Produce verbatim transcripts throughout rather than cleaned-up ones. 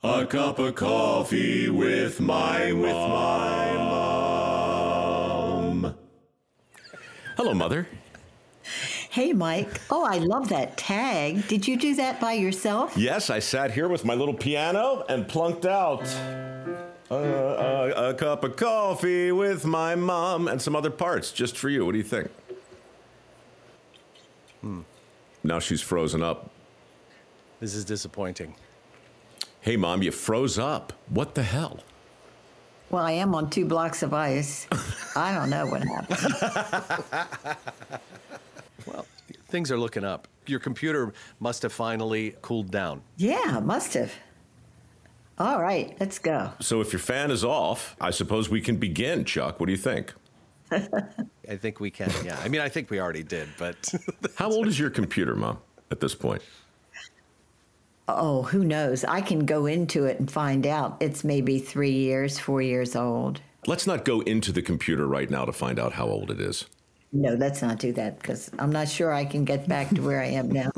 A cup of coffee with my with my mom. Hello, Mother. Hey, Mike. Oh, I love that tag. Did you do that by yourself? Yes, I sat here with my little piano and plunked out uh, a, a cup of coffee with my mom and some other parts just for you. What do you think? Hmm. Now she's frozen up. This is disappointing. Hey, Mom, you froze up. What the hell? Well, I am on two blocks of ice. I don't know what happened. Well, things are looking up. Your computer must have finally cooled down. Yeah, must have. All right, let's go. So if your fan is off, I suppose we can begin, Chuck. What do you think? I think we can, yeah. I mean, I think we already did, but... How old is your computer, Mom, at this point? Oh, who knows? I can go into it and find out. It's maybe three years, four years old. Let's not go into the computer right now to find out how old it is. No, let's not do that because I'm not sure I can get back to where I am now.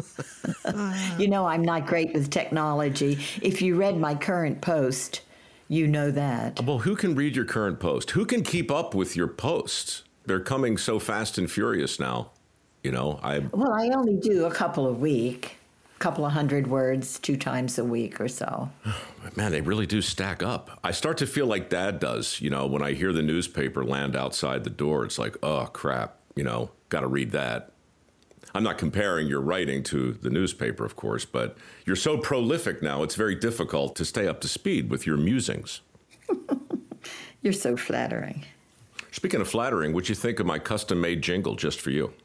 You know, I'm not great with technology. If you read my current post, you know that. Well, who can read your current post? Who can keep up with your posts? They're coming so fast and furious now. You know, I... Well, I only do a couple a week. Couple of hundred words two times a week or so. Man, they really do stack up. I start to feel like Dad does, you know, when I hear the newspaper land outside the door. It's like, oh, crap, you know, got to read that. I'm not comparing your writing to the newspaper, of course, but you're so prolific now, it's very difficult to stay up to speed with your musings. You're so flattering. Speaking of flattering, what'd you think of my custom-made jingle just for you?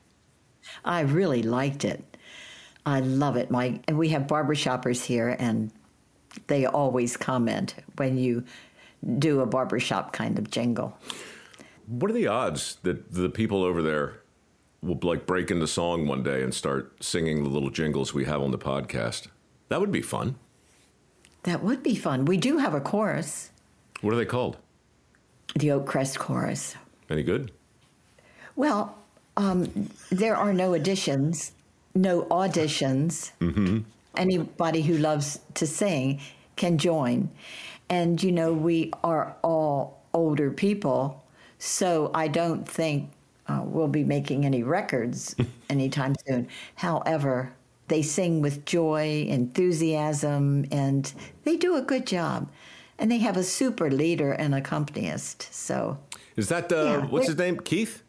I really liked it. I love it, Mike. And we have barbershoppers here, and they always comment when you do a barbershop kind of jingle. What are the odds that the people over there will like break into song one day and start singing the little jingles we have on the podcast? That would be fun. That would be fun. We do have a chorus. What are they called? The Oak Crest Chorus. Any good? Well, um, there are no additions. No auditions. Mm-hmm. Anybody who loves to sing can join. And, you know, we are all older people, so I don't think uh, we'll be making any records anytime soon. However, they sing with joy, enthusiasm, and they do a good job. And they have a super leader and accompanist. So, is that, uh, yeah, what's his name? Keith?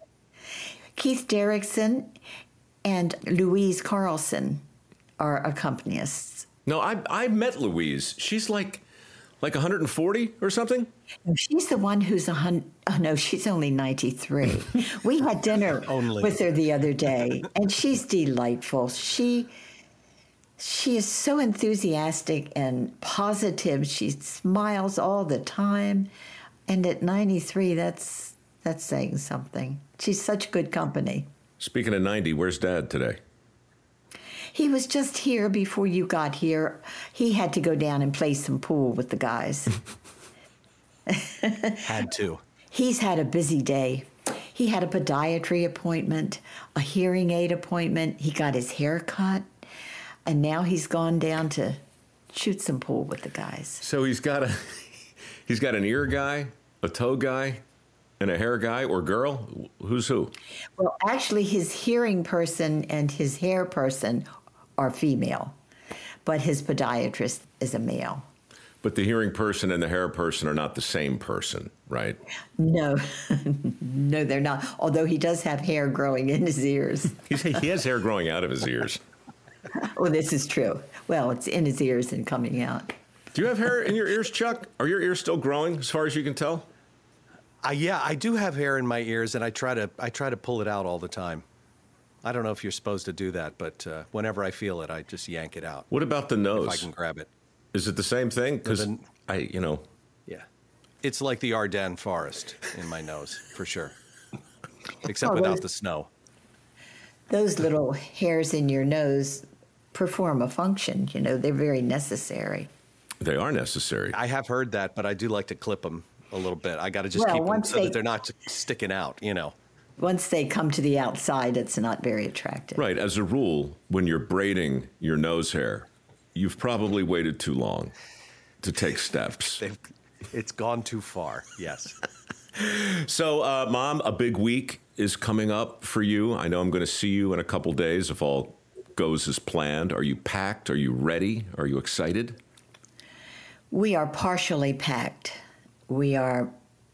Keith Derrickson and Louise Carlson are accompanists. No, I I met Louise. She's like like one hundred forty or something. No, she's the one who's a hundred. Oh no, she's only ninety-three. We had dinner Only. with her the other day, and she's delightful. She she is so enthusiastic and positive. She smiles all the time, and at ninety-three, that's that's saying something. She's such good company. Speaking of ninety, where's Dad today? He was just here before you got here. He had to go down and play some pool with the guys. Had to. He's had a busy day. He had a podiatry appointment, a hearing aid appointment. He got his hair cut, and now he's gone down to shoot some pool with the guys. So he's got a he's got an ear guy, a toe guy, and a hair guy or girl? Who's who? Well, actually, his hearing person and his hair person are female, but his podiatrist is a male. But the hearing person and the hair person are not the same person, right? No, no, they're not. Although he does have hair growing in his ears. He's, he has hair growing out of his ears. Oh, this is true. Well, it's in his ears and coming out. Do you have hair in your ears, Chuck? Are your ears still growing as far as you can tell? Uh, yeah, I do have hair in my ears, and I try to I try to pull it out all the time. I don't know if you're supposed to do that, but uh, whenever I feel it, I just yank it out. What about the nose? If I can grab it. Is it the same thing? Because Then- I, you know, Yeah. It's like the Ardennes forest in my nose, for sure. Except Oh, without those- the snow. Those little hairs in your nose perform a function. You know, they're very necessary. they are necessary. I have heard that, but I do like to clip them a little bit. I got to just Well, keep them once so they- that they're not sticking out, you know. Once they come to the outside, it's not very attractive. Right. As a rule, when you're braiding your nose hair, you've probably waited too long. to take steps. They've, it's gone too far, yes. So, uh, Mom, a big week is coming up for you. I know I'm going to see you in a couple days if all goes as planned. Are you packed? Are you ready? Are you excited? We are partially packed. We are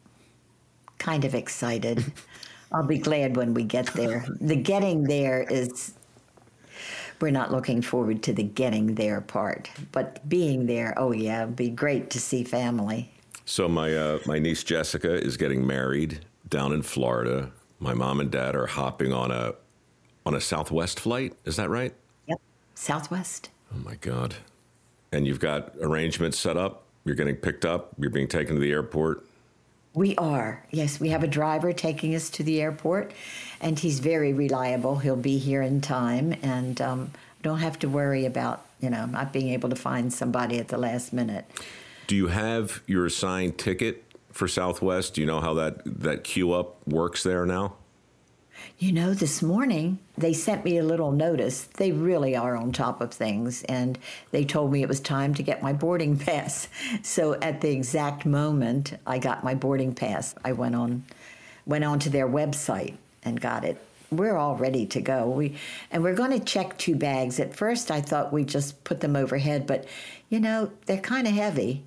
kind of excited. I'll be glad when we get there. The getting there is, we're not looking forward to the getting there part, but being there, oh yeah, it'd be great to see family. So my uh, my niece Jessica is getting married down in Florida. My mom and dad are hopping on a on a Southwest flight. Is that right? Yep, Southwest. Oh my God! And you've got arrangements set up. You're getting picked up. You're being taken to the airport. We are. Yes, we have a driver taking us to the airport, and he's very reliable. He'll be here in time, and um, don't have to worry about, you know, not being able to find somebody at the last minute. Do you have your assigned ticket for Southwest? Do you know how that, that queue up works there now? You know, this morning they sent me a little notice. They really are on top of things, and they told me it was time to get my boarding pass. So at the exact moment I got my boarding pass, I went on went on to their website and got it. We're all ready to go. We and we're going to check two bags. At first I thought we'd just put them overhead, but you know, they're kind of heavy.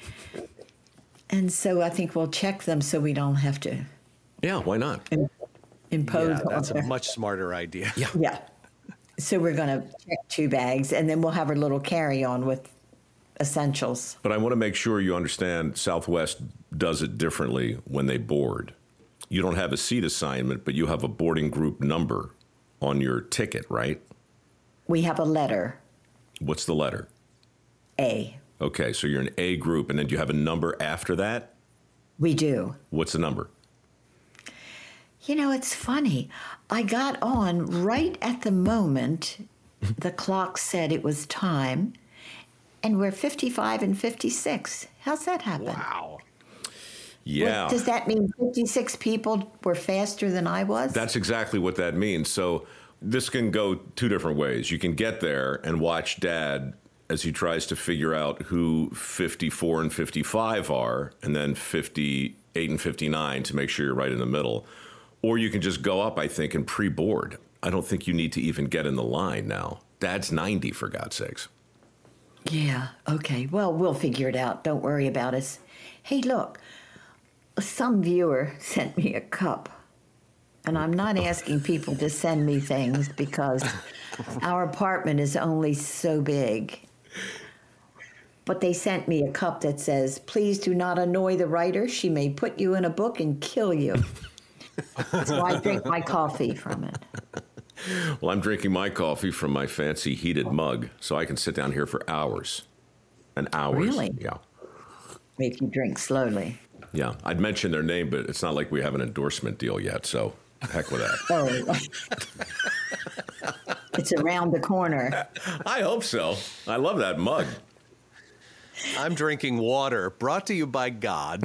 And so I think we'll check them so we don't have to Yeah, why not? impose Yeah, that's on a their- much smarter idea. Yeah. Yeah. So we're going to check two bags, and then we'll have a little carry-on with essentials. But I want to make sure you understand Southwest does it differently when they board. You don't have a seat assignment, but you have a boarding group number on your ticket, right? We have a letter, What's the letter? A. Okay, so you're an A group, and then do you have a number after that? We do. What's the number? You know, it's funny. I got on right at the moment the clock said it was time, and we're fifty-five and fifty-six. How's that happen? Wow. Yeah. What, does that mean fifty-six people were faster than I was? That's exactly what that means. So this can go two different ways. You can get there and watch Dad as he tries to figure out who fifty-four and fifty-five are, and then fifty-eight and fifty-nine to make sure you're right in the middle. Or you can just go up, I think, and pre-board. I don't think you need to even get in the line now. Dad's ninety, for God's sakes. Yeah, okay. Well, we'll figure it out. Don't worry about us. Hey, look, some viewer sent me a cup. And I'm not asking people to send me things because our apartment is only so big. But they sent me a cup that says, "Please do not annoy the writer. She may put you in a book and kill you." So I drink my coffee from it. Well, I'm drinking my coffee from my fancy heated mug, so I can sit down here for hours and hours. Really? Yeah. If you drink slowly. Yeah. I'd mention their name, but it's not like we have an endorsement deal yet, so heck with that. Oh, it's around the corner. I hope so. I love that mug. I'm drinking water brought to you by God.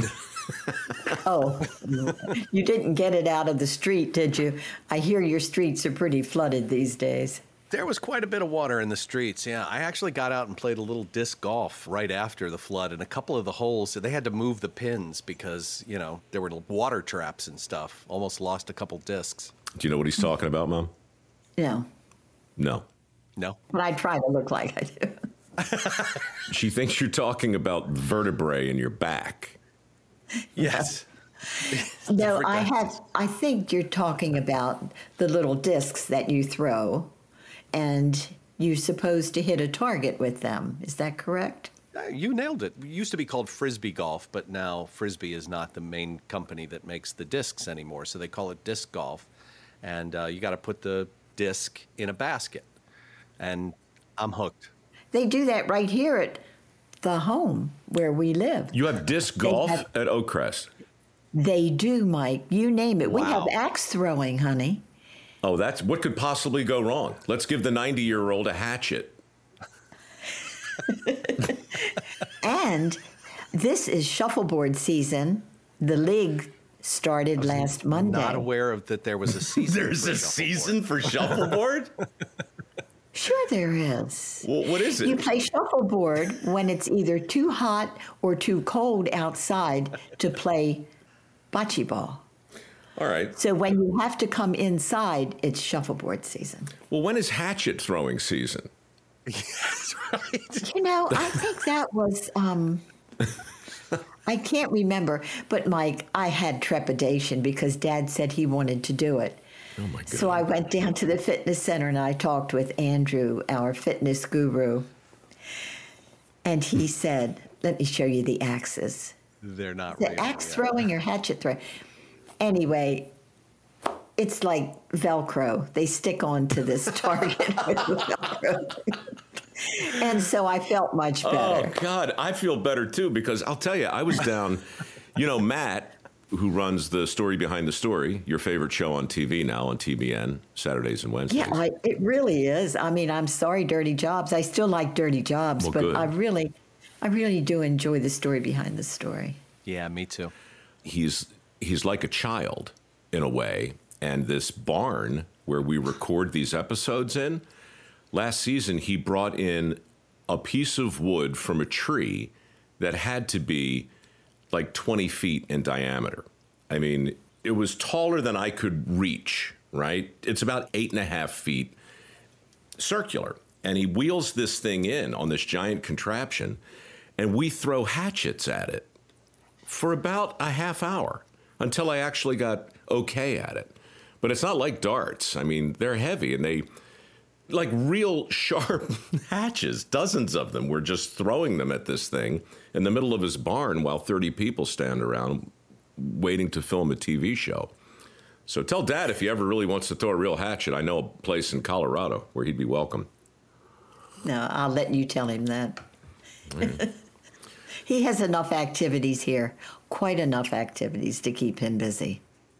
Oh, you didn't get it out of the street, did you? I hear your streets are pretty flooded these days. There was quite a bit of water in the streets, yeah. I actually got out and played a little disc golf right after the flood, and a couple of the holes, they had to move the pins because, you know, there were water traps and stuff. Almost lost a couple discs. Do you know what he's talking about, Mom? No, No. No? but I try to look like I do. She thinks you're talking about vertebrae in your back. Yes. No, I forgot. have. I think you're talking about the little discs that you throw, and you're supposed to hit a target with them. Is that correct? Uh, You nailed it. It used to be called Frisbee Golf, but now Frisbee is not the main company that makes the discs anymore, so they call it disc golf. And uh, you got to put the disc in a basket. And I'm hooked. They do that right here at the home where we live. You have disc They golf have- at Oakcrest. They do, Mike. You name it. We have Wow. axe throwing, honey. Oh, that's what could possibly go wrong. Let's give the ninety-year-old a hatchet. And this is shuffleboard season. The league started last Monday. Not aware of that there was a season. There's for a shuffleboard. season for shuffleboard? Sure there is. Well, what is it? You play shuffleboard when it's either too hot or too cold outside to play bocce ball. All right. So when you have to come inside, it's shuffleboard season. Well, when is hatchet throwing season? That's right. You know, I think that was, um, I can't remember, but Mike, I had trepidation because Dad said he wanted to do it. Oh, my God. So I went down to the fitness center and I talked with Andrew, our fitness guru. And he said, let me show you the axes. They're not The real, axe yeah. throwing or hatchet throwing. Anyway, it's like Velcro. They stick onto this target with Velcro. And so I felt much better. Oh, God, I feel better, too, because I'll tell you, I was down, you know, Matt, who runs the Story Behind the Story, your favorite show on T V now on T B N, Saturdays and Wednesdays. Yeah, I, it really is. I mean, I'm sorry, Dirty Jobs. I still like Dirty Jobs, Well, but good. I really, I really do enjoy the story behind the story. Yeah, me too. He's he's like a child in a way, and this barn where we record these episodes in, last season he brought in a piece of wood from a tree that had to be like twenty feet in diameter. I mean, it was taller than I could reach, right? It's about eight and a half feet circular. And he wheels this thing in on this giant contraption, and we throw hatchets at it for about a half hour until I actually got okay at it. But it's not like darts. I mean, they're heavy and they, like real sharp hatches, dozens of them. We're just throwing them at this thing in the middle of his barn while thirty people stand around waiting to film a T V show. So tell Dad if he ever really wants to throw a real hatchet. I know a place in Colorado where he'd be welcome. No, I'll let you tell him that. He has enough activities here, quite enough activities to keep him busy.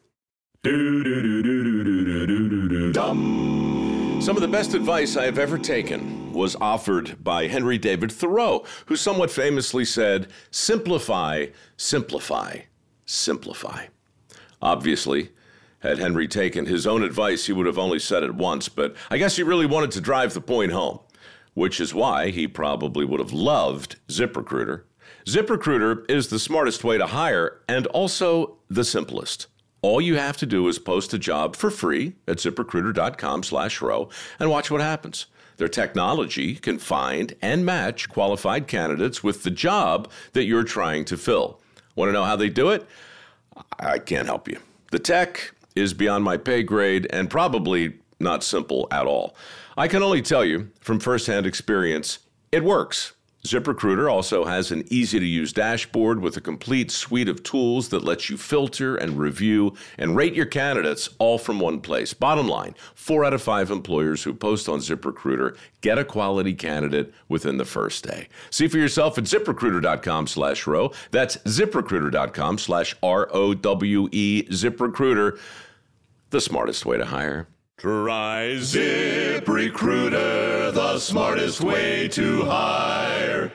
Some of the best advice I have ever taken was offered by Henry David Thoreau, who somewhat famously said, simplify, simplify, simplify. Obviously, had Henry taken his own advice, he would have only said it once, but I guess he really wanted to drive the point home, which is why he probably would have loved ZipRecruiter. ZipRecruiter is the smartest way to hire and also the simplest. All you have to do is post a job for free at ZipRecruiter.com slash row and watch what happens. Their technology can find and match qualified candidates with the job that you're trying to fill. Want to know how they do it? I can't help you. The tech is beyond my pay grade and probably not simple at all. I can only tell you from firsthand experience, it works. ZipRecruiter also has an easy-to-use dashboard with a complete suite of tools that lets you filter and review and rate your candidates all from one place. Bottom line, four out of five employers who post on ZipRecruiter get a quality candidate within the first day. See for yourself at ZipRecruiter.com slash row. That's ZipRecruiter.com slash R O W E, ZipRecruiter, the smartest way to hire. Try ZipRecruiter, the smartest way to hire.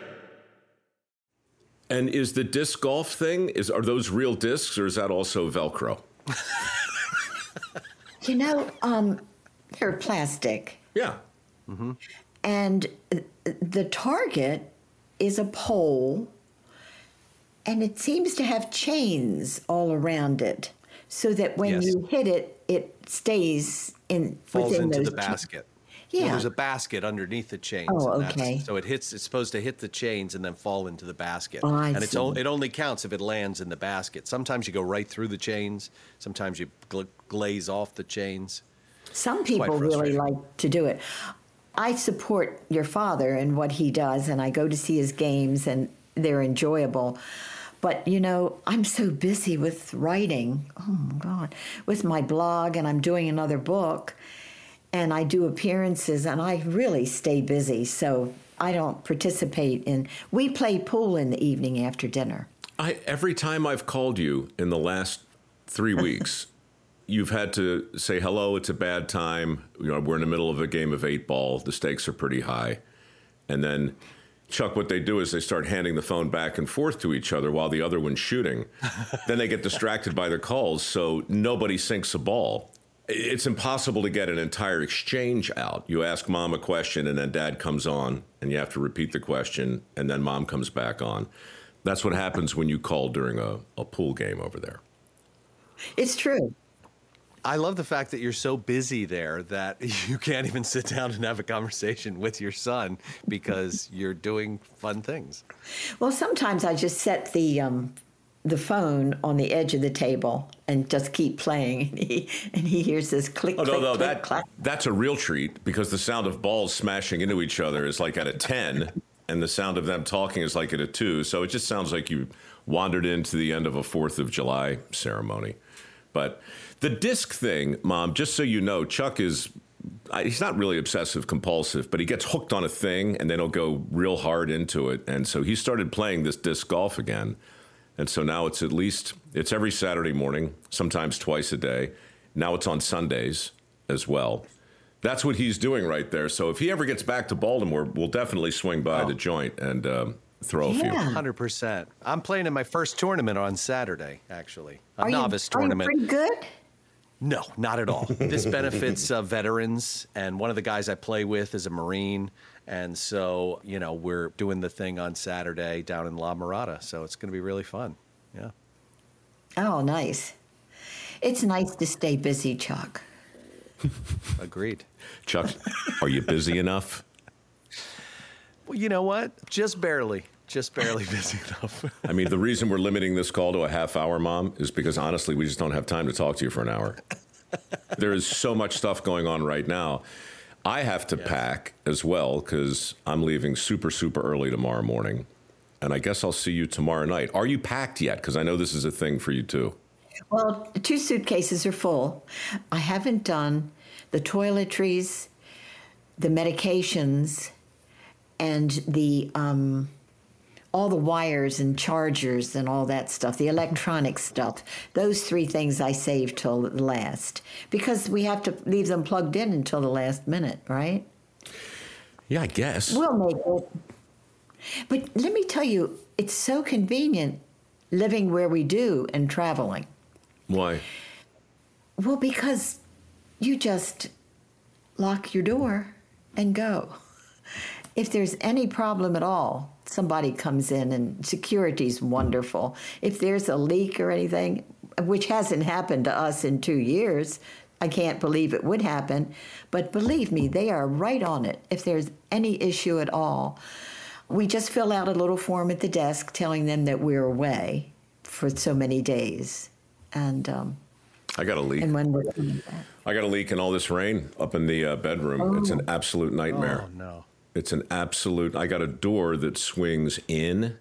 And is the disc golf thing, is are those real discs or is that also Velcro? You know, um, they're plastic. Yeah. Mm-hmm. And the target is a pole, and it seems to have chains all around it, so that when Yes. you hit it, it stays in Falls within into those the cha- basket. Yeah. Well, there's a basket underneath the chains. Oh, and that's- okay. So it hits. It's supposed to hit the chains and then fall into the basket. Oh, I and it's see. o- it only counts if it lands in the basket. Sometimes you go right through the chains. Sometimes you gl- glaze off the chains. Some people really frustrating. like to do it. I support your father and what he does, and I go to see his games, and they're enjoyable. But, you know, I'm so busy with writing, oh, my God, with my blog, and I'm doing another book, and I do appearances, and I really stay busy, so I don't participate in... We play pool in the evening after dinner. I, every time I've called you in the last three weeks, you've had to say, hello, it's a bad time. You know, we're in the middle of a game of eight ball. The stakes are pretty high. And then, Chuck, what they do is they start handing the phone back and forth to each other while the other one's shooting. Then they get distracted by their calls, so nobody sinks a ball. it's impossible to get an entire exchange out. You ask mom a question and then dad comes on and you have to repeat the question and then mom comes back on. That's what happens when you call during a, a pool game over there. It's true. I love the fact that you're so busy there that you can't even sit down and have a conversation with your son because you're doing fun things. Well, sometimes I just set the um, the phone on the edge of the table and just keep playing, and he and he hears this click, Oh, click, no, no, click, that, clack. that's a real treat because the sound of balls smashing into each other is like at a ten, and the sound of them talking is like at a two. So it just sounds like you wandered into the end of a fourth of July ceremony. But the disc thing, Mom, just so you know, Chuck is, he's not really obsessive compulsive, but he gets hooked on a thing and then he'll go real hard into it. And so he started playing this disc golf again. And so now it's at least, it's every Saturday morning, sometimes twice a day. Now it's on Sundays as well. That's what he's doing right there. So if he ever gets back to Baltimore, we'll definitely swing by Oh. the joint and um, throw a Yeah. few. one hundred percent. I'm playing in my first tournament on Saturday, actually. A Are you- novice are you tournament. pretty good? No, not at all. This benefits uh, veterans, and one of the guys I play with is a Marine, and so, you know, we're doing the thing on Saturday down in La Mirada, so it's going to be really fun. Yeah. Oh, nice. It's nice to stay busy, Chuck. Agreed. Chuck, are you busy enough? Well, you know what? Just barely. Just barely busy enough. I mean, the reason we're limiting this call to a half hour, Mom, is because honestly, we just don't have time to talk to you for an hour. There is so much stuff going on right now. I have to Yes. pack as well because I'm leaving super, super early tomorrow morning. And I guess I'll see you tomorrow night. Are you packed yet? Because I know this is a thing for you too. Well, two suitcases are full. I haven't done the toiletries, the medications, and the um, all the wires and chargers and all that stuff, the electronic stuff. Those three things I saved till the last because we have to leave them plugged in until the last minute, right? Yeah, I guess. We'll make it. But let me tell you, it's so convenient living where we do and traveling. Why? Well, because you just lock your door and go. If there's any problem at all, somebody comes in and security's wonderful. If there's a leak or anything, which hasn't happened to us in two years, I can't believe it would happen. But believe me, they are right on it if there's any issue at all. We just fill out a little form at the desk telling them that we're away for so many days. And um, I got a leak. and when we're coming back. I got a leak in all this rain up in the uh, bedroom. It's an absolute nightmare. Oh, no. It's an absolute. I got a door that swings in,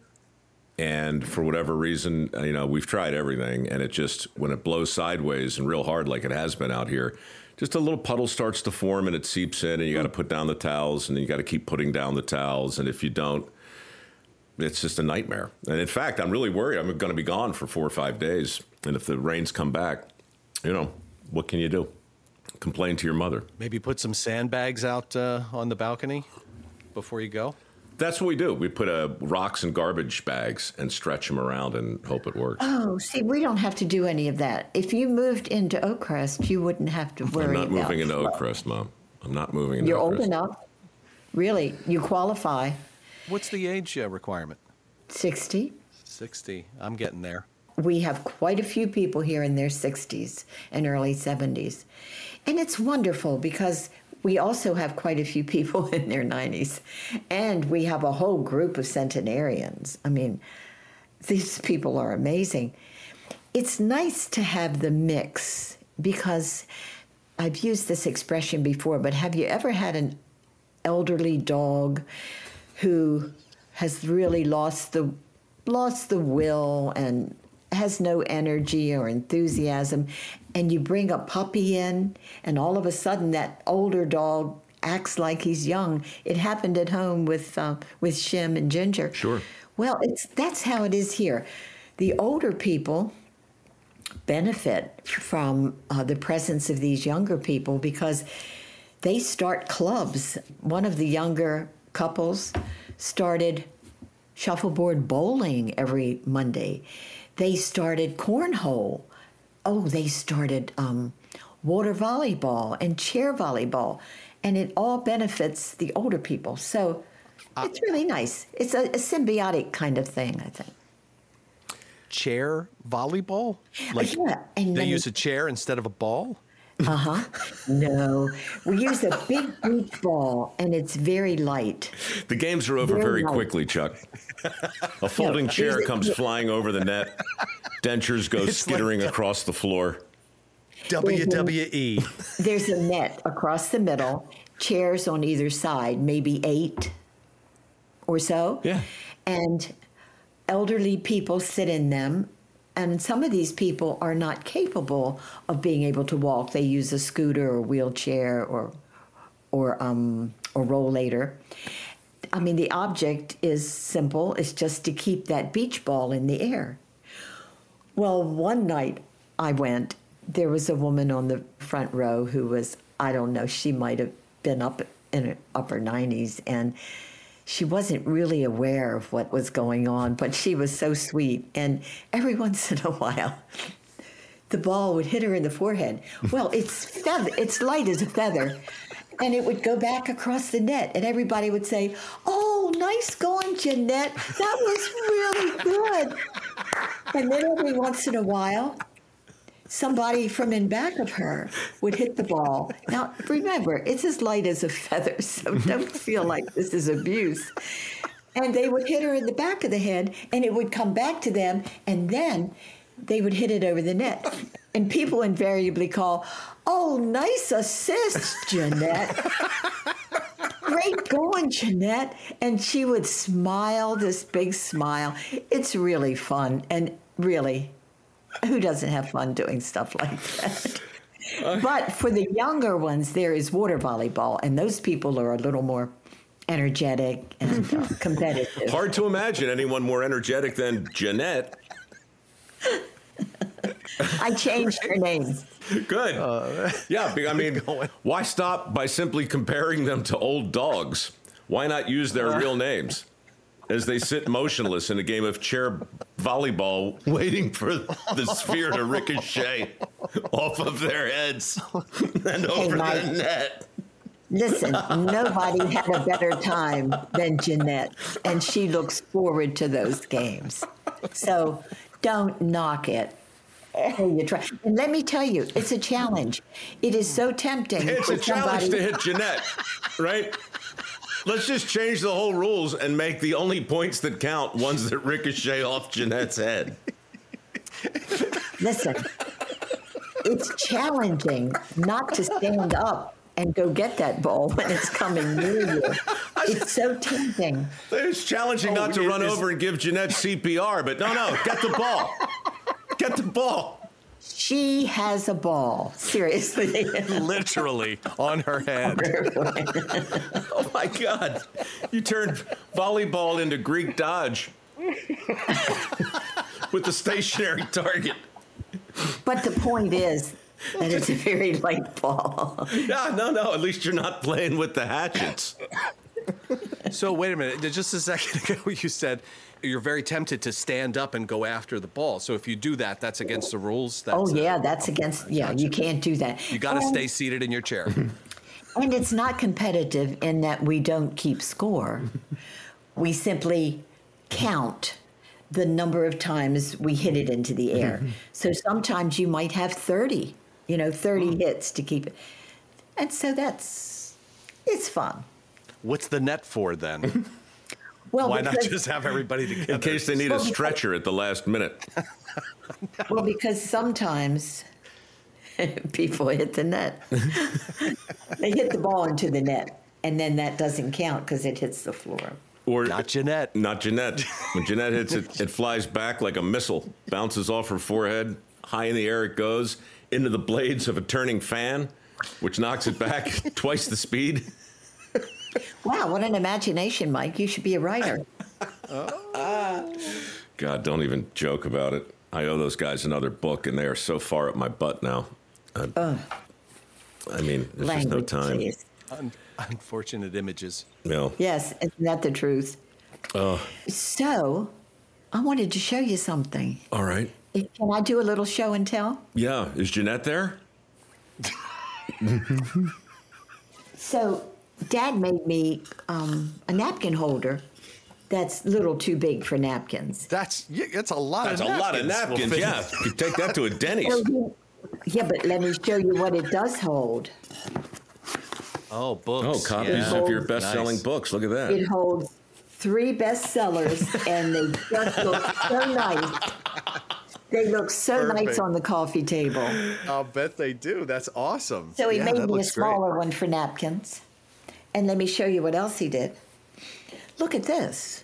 and for whatever reason, you know, we've tried everything, and it just when it blows sideways and real hard, like it has been out here, just a little puddle starts to form and it seeps in, and you got to put down the towels, and then you got to keep putting down the towels, and if you don't, it's just a nightmare. And in fact, I'm really worried. I'm going to be gone for four or five days, and if the rains come back, you know, what can you do? Complain to your mother. Maybe put some sandbags out uh, on the balcony before you go. That's what we do. We put uh, rocks in garbage bags and stretch them around and hope it works. Oh, see, we don't have to do any of that. If you moved into Oakcrest, you wouldn't have to worry I'm not about moving into flood. Oakcrest, Mom. I'm not moving into You're old Oakcrest. enough. Really, you qualify. What's the age uh, requirement? sixty. sixty. I'm getting there. We have quite a few people here in their sixties and early seventies. And it's wonderful because we also have quite a few people in their nineties. And we have a whole group of centenarians. I mean, these people are amazing. It's nice to have the mix because I've used this expression before, but have you ever had an elderly dog who has really lost the lost the will and has no energy or enthusiasm, and you bring a puppy in, and all of a sudden that older dog acts like he's young? It happened at home with uh, with Shim and Ginger. Sure. Well, it's that's how it is here. The older people benefit from uh, the presence of these younger people because they start clubs. One of the younger couples started shuffleboard bowling every Monday. They started cornhole. Oh, they started um, water volleyball and chair volleyball, and it all benefits the older people. So it's really nice. It's a, a symbiotic kind of thing, I think. Chair volleyball? Like Yeah, and they then- use a chair instead of a ball? Uh-huh. No. We use a big beach ball, and it's very light. The games are over Very very nice. quickly, Chuck. A folding No, chair there's a- comes flying over the net. Dentures go It's like skittering the- across the floor. W W E. There's a net across the middle, chairs on either side, maybe eight or so. Yeah. And elderly people sit in them. And some of these people are not capable of being able to walk. They use a scooter or wheelchair or or um, or rollator. I mean, the object is simple. It's just to keep that beach ball in the air. Well, one night I went, there was a woman on the front row who was, I don't know, she might have been up in her upper nineties, and she wasn't really aware of what was going on, but she was so sweet. And every once in a while, the ball would hit her in the forehead. Well, it's feather, it's light as a feather. And it would go back across the net, and everybody would say, "Oh, nice going, Jeanette. That was really good." And then every once in a while, somebody from in back of her would hit the ball. Now, remember, it's as light as a feather, so don't feel like this is abuse. And they would hit her in the back of the head, and it would come back to them, and then they would hit it over the net. And people invariably call, "Oh, nice assist, Jeanette. Great going, Jeanette." And she would smile, this big smile. It's really fun. And really, who doesn't have fun doing stuff like that? But for the younger ones, there is water volleyball, and those people are a little more energetic and uh, competitive. Hard to imagine anyone more energetic than Jeanette. I changed her name. Good. Uh, yeah, be- I mean, why stop by simply comparing them to old dogs? Why not use their real names as they sit motionless in a game of chair volleyball, waiting for the sphere to ricochet off of their heads and over Mike. the net? Listen, nobody had a better time than Jeanette, and she looks forward to those games. So don't knock it. Oh, you try. And let me tell you, it's a challenge. It is so tempting. It's for a challenge somebody- to hit Jeanette, right? Let's just change the whole rules and make the only points that count ones that ricochet off Jeanette's head. Listen, it's challenging not to stand up and go get that ball when it's coming near you. It's so tempting. It's challenging not to it run is- over and give Jeanette C P R, but no, no, get the ball. Get the ball. She has a ball. Seriously. Literally on her head. Oh my God. You turned volleyball into Greek dodge with the stationary target. But the point is that it's a very light ball. Yeah, no, no. At least you're not playing with the hatchets. So wait a minute. Just a second ago, you said you're very tempted to stand up and go after the ball. So if you do that, that's against the rules. That's, Oh, yeah, uh, that's against, yeah, you can't do that. You got to And- stay seated in your chair. And it's not competitive in that we don't keep score. We simply count the number of times we hit it into the air. So sometimes you might have thirty, you know, thirty hits to keep it. And so that's, it's fun. What's the net for then? Well, Why not because, just have everybody together? In case they need a stretcher at the last minute. well, because sometimes people hit the net. They hit the ball into the net, and then that doesn't count because it hits the floor. Or Not Jeanette. Not Jeanette. When Jeanette hits it, it flies back like a missile, bounces off her forehead, high in the air it goes, into the blades of a turning fan, which knocks it back twice the speed. Wow, what an imagination, Mike. You should be a writer. God, don't even joke about it. I owe those guys another book, and they are so far up my butt now. I, I mean, there's just no Language, time. please. Un- unfortunate images. You know. Yes, isn't that the truth? Oh, So, I wanted to show you something. all right. Can I do a little show and tell? Yeah, is Jeanette there? So, Dad made me um, a napkin holder that's a little too big for napkins. That's yeah, that's a lot That's of a napkins. lot of napkins, We'll yeah. fit- You take that to a Denny's. So, yeah, but let me show you what it does hold. Oh, books. Oh, copies yeah. of your Nice. best-selling books. Look at that. It holds three bestsellers, and they just look so nice. They look so nice Perfect. on the coffee table. I'll bet they do. That's awesome. So he Yeah, made that me a looks great. smaller one for napkins. And let me show you what else he did. Look at this.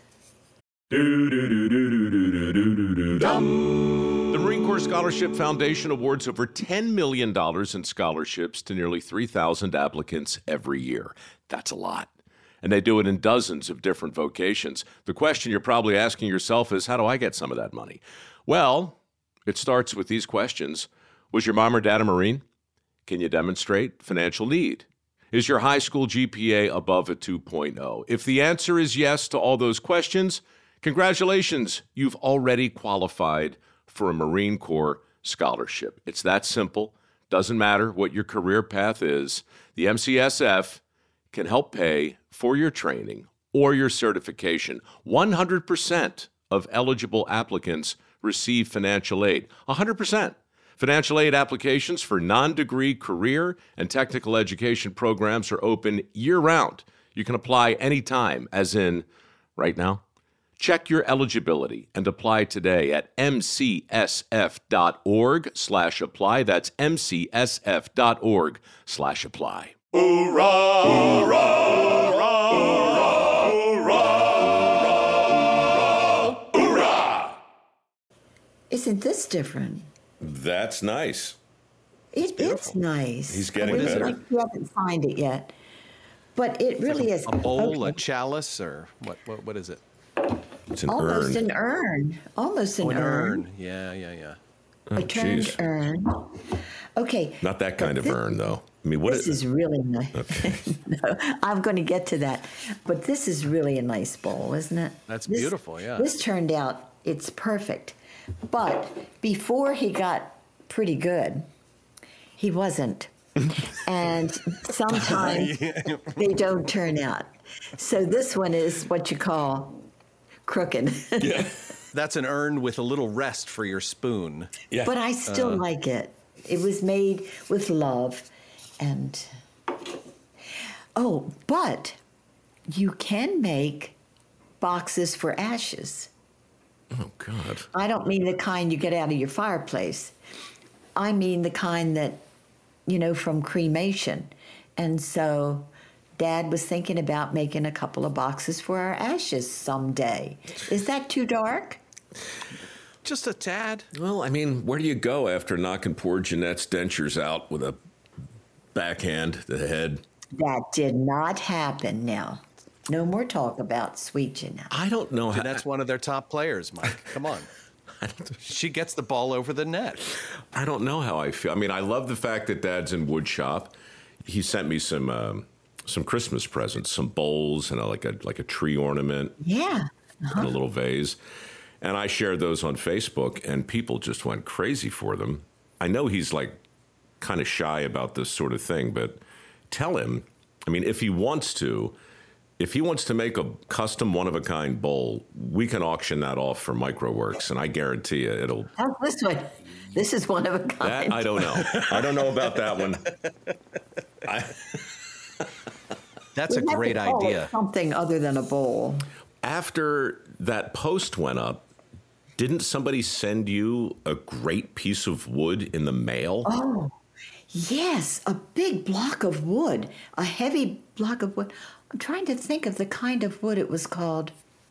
The Marine Corps Scholarship Foundation awards over ten million dollars in scholarships to nearly three thousand applicants every year. That's a lot. And they do it in dozens of different vocations. The question you're probably asking yourself is, how do I get some of that money? Well, it starts with these questions. Was your mom or dad a Marine? Can you demonstrate financial need? Is your high school G P A above a two point oh? If the answer is yes to all those questions, congratulations, you've already qualified for a Marine Corps scholarship. It's that simple. Doesn't matter what your career path is. The M C S F can help pay for your training or your certification. one hundred percent of eligible applicants receive financial aid. one hundred percent. Financial aid applications for non-degree career and technical education programs are open year-round. You can apply anytime, as in right now. Check your eligibility and apply today at mcsf.org slash apply. That's mcsf.org slash apply. Isn't this different? That's nice. It is nice. He's getting I mean, better. Like you haven't signed it yet. But it really is. A bowl, a okay. chalice, or what? What, what is it? It's an Almost urn. an urn. Almost an Oh, an urn. urn. Yeah, yeah, yeah. Oh, A turned jeez. urn. Okay. Not that kind of this- urn, though. I mean, what This is is really nice. No, I'm going to get to that. But this is really a nice bowl, isn't it? That's This- beautiful, yeah. This turned out, it's perfect. But before he got pretty good, he wasn't. And sometimes they don't turn out. So this one is what you call crooked. That's an urn with a little rest for your spoon. Yeah. But I still like it. It was made with love. And, oh, but you can make boxes for ashes. Oh, God. I don't mean the kind you get out of your fireplace. I mean the kind that, you know, from cremation. And so Dad was thinking about making a couple of boxes for our ashes someday. Is that too dark? Just a tad. Well, I mean, where do you go after knocking poor Jeanette's dentures out with a backhand to the head? That did not happen now. No more talk about sweet Jeanette. I don't know how. And that's one of their top players, Mike. Come on. She gets the ball over the net. I don't know how I feel. I mean, I love the fact that Dad's in wood shop. He sent me some um, some Christmas presents, some bowls and a, like a like a tree ornament Yeah. and a little vase. And I shared those on Facebook, and people just went crazy for them. I know he's like kind of shy about this sort of thing, but tell him. I mean, if he wants to. If he wants to make a custom one-of-a-kind bowl, we can auction that off for MicroWorks, and I guarantee you it'll... How's this one? This is one of a kind. That, I don't know. I don't know about that one. I, That's a We have great to call it idea. Something other than a bowl. after that post went up, didn't somebody send you a great piece of wood in the mail? Oh, yes, a big block of wood, a heavy block of wood. I'm trying to think of the kind of wood it was called.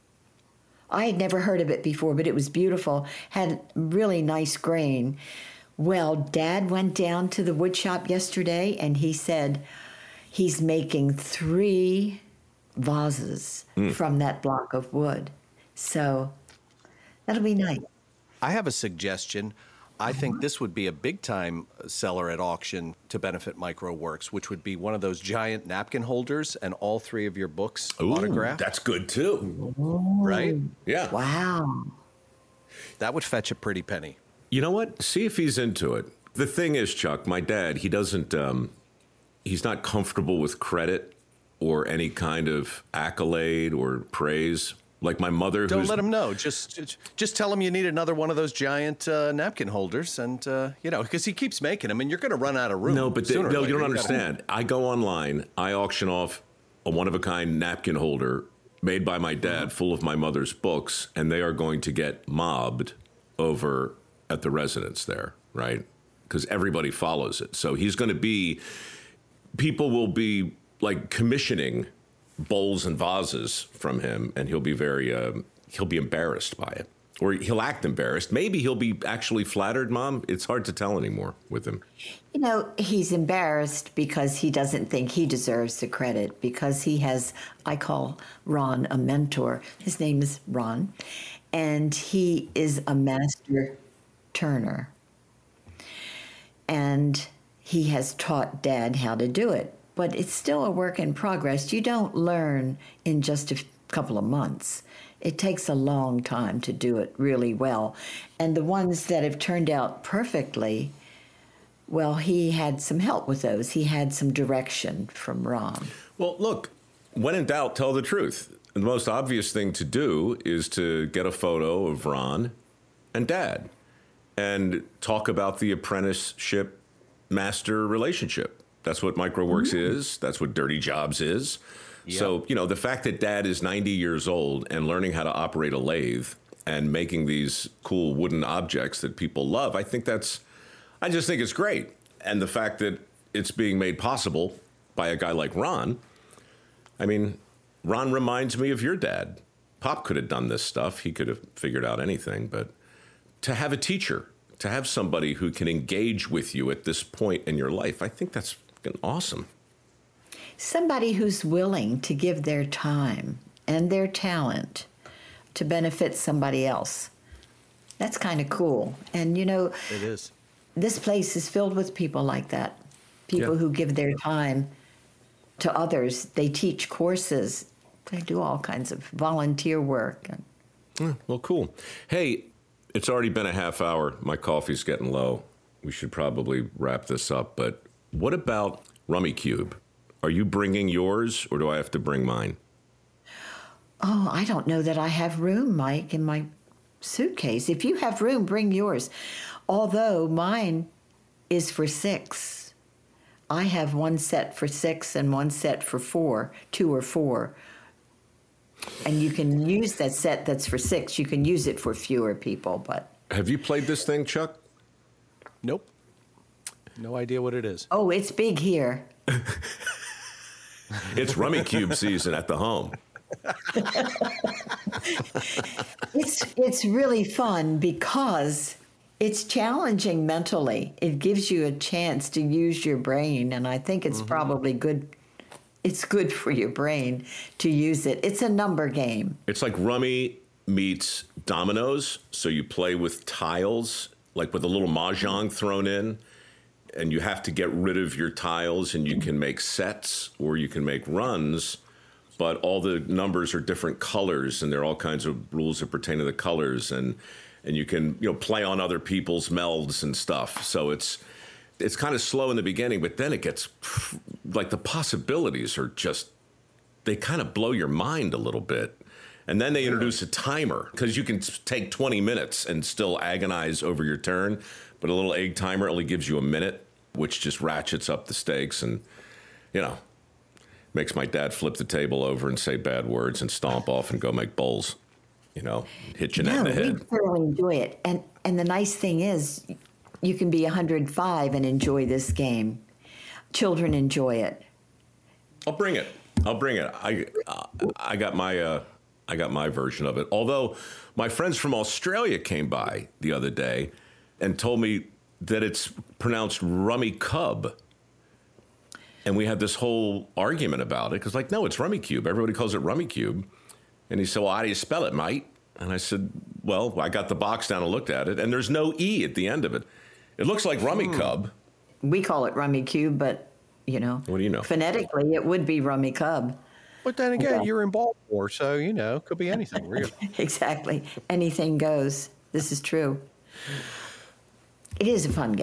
I had never heard of it before, but it was beautiful, had really nice grain. Well, Dad went down to the wood shop yesterday and he said he's making three vases from that block of wood. So that'll be nice. I have a suggestion. I think this would be a big time seller at auction to benefit MicroWorks, which would be one of those giant napkin holders and all three of your books Ooh, autographed. that's good too. Right? Yeah. Wow. That would fetch a pretty penny. You know what? See if he's into it. The thing is, Chuck, my dad, he doesn't, um, he's not comfortable with credit or any kind of accolade or praise. Like my mother. Don't who's, let him know. Just, just, just tell him you need another one of those giant uh, napkin holders, and uh, you know, because he keeps making them, and you're going to run out of room. No, but they, sooner or no, later. you don't You gotta- understand. I go online, I auction off a one-of-a-kind napkin holder made by my dad, full of my mother's books, and they are going to get mobbed over at the residence there, right? Because everybody follows it. So he's going to be, people will be like commissioning bowls and vases from him, and he'll be very, um, he'll be embarrassed by it. Or he'll act embarrassed. Maybe he'll be actually flattered, Mom. It's hard to tell anymore with him. You know, he's embarrassed because he doesn't think he deserves the credit, because he has, I call Ron a mentor. His name is Ron, and he is a master turner. And he has taught Dad how to do it. But it's still a work in progress. You don't learn in just a couple of months. It takes a long time to do it really well. And the ones that have turned out perfectly, well, he had some help with those. He had some direction from Ron. Well, look, when in doubt, tell the truth. The most obvious thing to do is to get a photo of Ron and Dad and talk about the apprenticeship master relationship. That's what MicroWorks mm-hmm. is. That's what Dirty Jobs is. Yep. So, you know, the fact that Dad is ninety years old and learning how to operate a lathe and making these cool wooden objects that people love, I think that's, I just think it's great. And the fact that it's being made possible by a guy like Ron, I mean, Ron reminds me of your dad. Pop could have done this stuff. He could have figured out anything. But to have a teacher, to have somebody who can engage with you at this point in your life, I think that's awesome. Somebody who's willing to give their time and their talent to benefit somebody else. That's kind of cool. And, you know, it is. This place is filled with people like that. People yeah. who give their time to others. They teach courses. They do all kinds of volunteer work. Yeah, well, cool. Hey, it's already been a half hour. My coffee's getting low. We should probably wrap this up. But what about Rummikub? Are you bringing yours, or do I have to bring mine? Oh, I don't know that I have room, Mike, in my suitcase. If you have room, bring yours. Although mine is for six. I have one set for six and one set for four, two or four. And you can use that set that's for six. You can use it for fewer people, but... Have you played this thing, Chuck? Nope. No idea what it is. Oh, it's big here. It's Rummikub season at the home. It's it's really fun because it's challenging mentally. It gives you a chance to use your brain, and I think it's mm-hmm. probably good. It's good for your brain to use it. It's a number game. It's like Rummy meets dominoes. So you play with tiles, like with a little mahjong thrown in. And you have to get rid of your tiles, and you can make sets or you can make runs, but all the numbers are different colors, and there are all kinds of rules that pertain to the colors, and and you can you know play on other people's melds and stuff. So it's it's kind of slow in the beginning, but then it gets like the possibilities are just they kind of blow your mind a little bit. And then they introduce a timer because you can take twenty minutes and still agonize over your turn. But a little egg timer only gives you a minute, which just ratchets up the stakes and, you know, makes my dad flip the table over and say bad words and stomp off and go make bowls, you know, hit Jeanette no, in the head. We thoroughly enjoy it. And, and the nice thing is you can be one hundred five and enjoy this game. Children enjoy it. I'll bring it. I'll bring it. I, uh, I got my... Uh, I got my version of it. Although my friends from Australia came by the other day and told me that it's pronounced Rummikub. And we had this whole argument about it because, like, no, it's Rummikub. Everybody calls it Rummikub. And he said, well, how do you spell it, mate? And I said, well, I got the box down and looked at it, and there's no E at the end of it. It looks like Rummikub. We call it Rummikub, but, you know, what do you know? Phonetically, it would be Rummikub. But then again, Yeah. you're in Baltimore, so, you know, could be anything, really. Exactly. Anything goes. This is true. It is a fun game.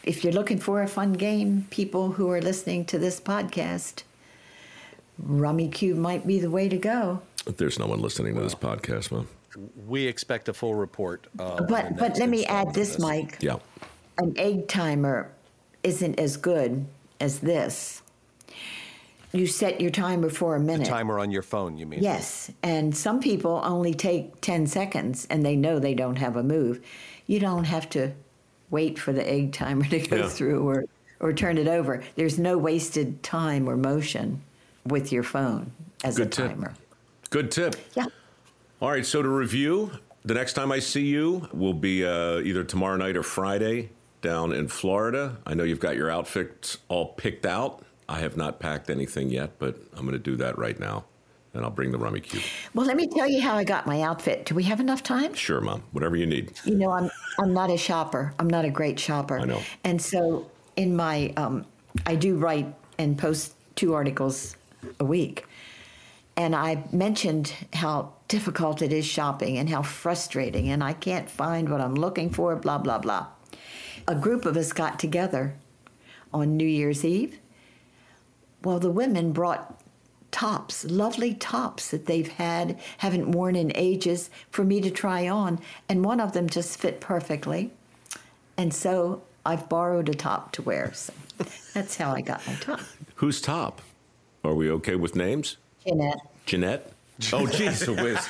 if you're looking for a fun game, people who are listening to this podcast, Rummikub might be the way to go. There's no one listening to this podcast, Mom. We expect a full report. Uh, But but let me add this, Mike. Yeah. An egg timer isn't as good as this. You set your timer for a minute. Timer on your phone, you mean? Yes, and some people only take ten seconds and they know they don't have a move. You don't have to wait for the egg timer to go Yeah. through or, or turn it over. There's no wasted time or motion with your phone as Good a tip. timer. Good tip. Yeah. All right, so to review, the next time I see you will be uh, either tomorrow night or Friday down in Florida. I know you've got your outfits all picked out. I have not packed anything yet, but I'm going to do that right now, and I'll bring the Rummikub. Well, let me tell you how I got my outfit. Do we have enough time? Sure, Mom. Whatever you need. You know, I'm I'm not a shopper. I'm not a great shopper. I know. And so in my, um, I do write and post two articles a week. And I mentioned how difficult it is shopping and how frustrating, and I can't find what I'm looking for, blah, blah, blah. A group of us got together on New Year's Eve. Well, the women brought tops, lovely tops that they've had, haven't worn in ages, for me to try on. And one of them just fit perfectly. And so I've borrowed a top to wear. So that's how I got my top. Who's top? Are we okay with names? Jeanette. Jeanette? Oh, jeez, whiz.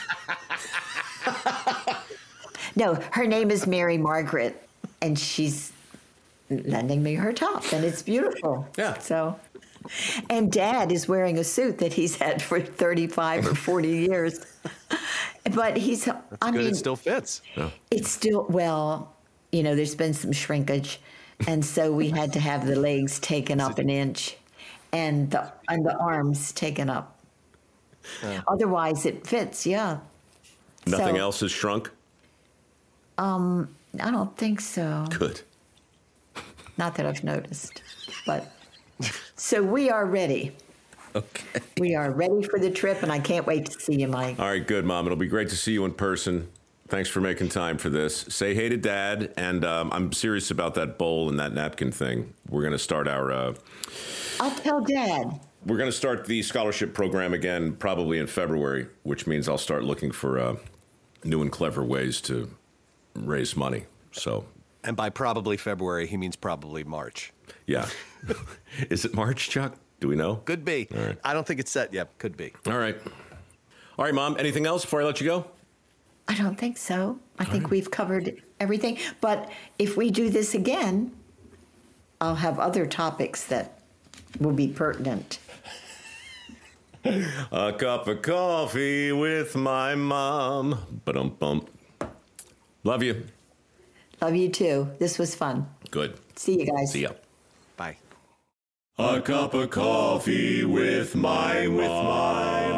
No, her name is Mary Margaret, and she's lending me her top, and it's beautiful. Yeah. So, and Dad is wearing a suit that he's had for thirty-five or forty years. But he's, I Good, mean, it still fits. it's still, well, you know, there's been some shrinkage, and so we had to have the legs taken up an inch and the, and the arms taken up. Otherwise, it fits, yeah. Nothing So- else has shrunk? I don't think so. Good. Not that I've noticed. But so we are ready. Okay. We are ready for the trip, and I can't wait to see you, Mike. All right, good, Mom. It'll be great to see you in person. Thanks for making time for this. Say hey to Dad, and um, I'm serious about that bowl and that napkin thing. We're going to start our... Uh, I'll tell Dad. We're going to start the scholarship program again probably in February, which means I'll start looking for uh, new and clever ways to raise money. So, And by probably February, he means probably March. yeah. Is it March, Chuck? Do we know? Could be. All right. I don't think it's set yet. Could be. All right. All right, Mom. Anything else before I let you go? I don't think so. I think we've covered everything. But if we do this again, I'll have other topics that will be pertinent. A cup of coffee with my mom. Ba-dum-bum. Love you. Love you too. This was fun. Good. See you guys. See ya. Bye. A cup of coffee with my mom.